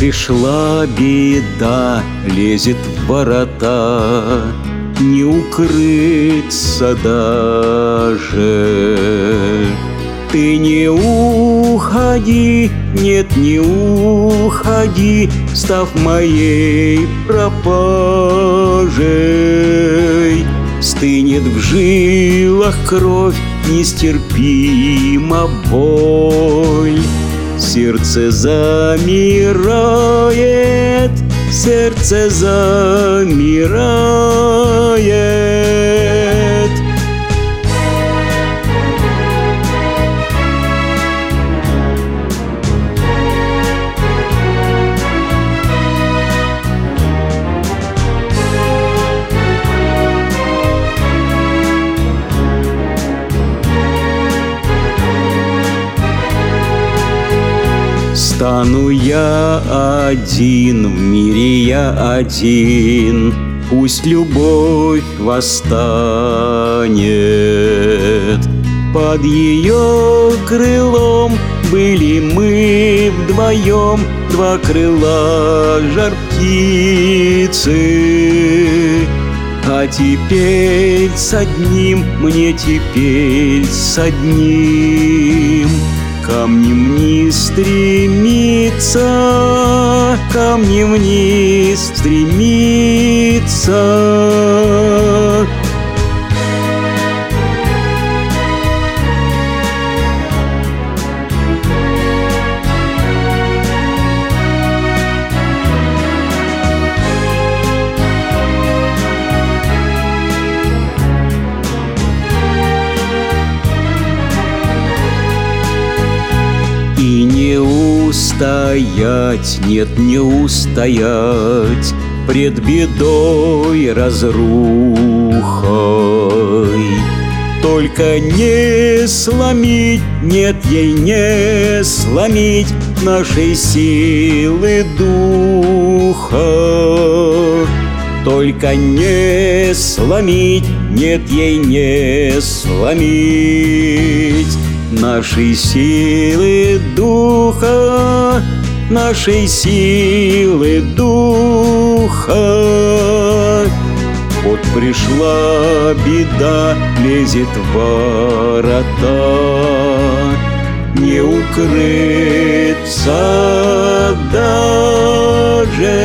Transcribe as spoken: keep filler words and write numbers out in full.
пришла беда, лезет в ворота, не укрыться даже. Ты не уходи, нет, не уходи, став моей пропажей. Стынет в жилах кровь, нестерпима боль. Сердце замирает, сердце замирает. Стану я один, в мире я один, пусть любовь восстанет. Под ее крылом были мы вдвоем, два крыла жар птицы. А теперь с одним, мне теперь с одним. Камнем вниз стремится, камнем вниз стремится. И не устоять, нет, не устоять пред бедой разрухой. Только не сломить, нет, ей не сломить нашей силы духа. Только не сломить, нет, ей не сломить нашей силы духа, нашей силы духа. Вот пришла беда, лезет в ворота, не укрыться даже.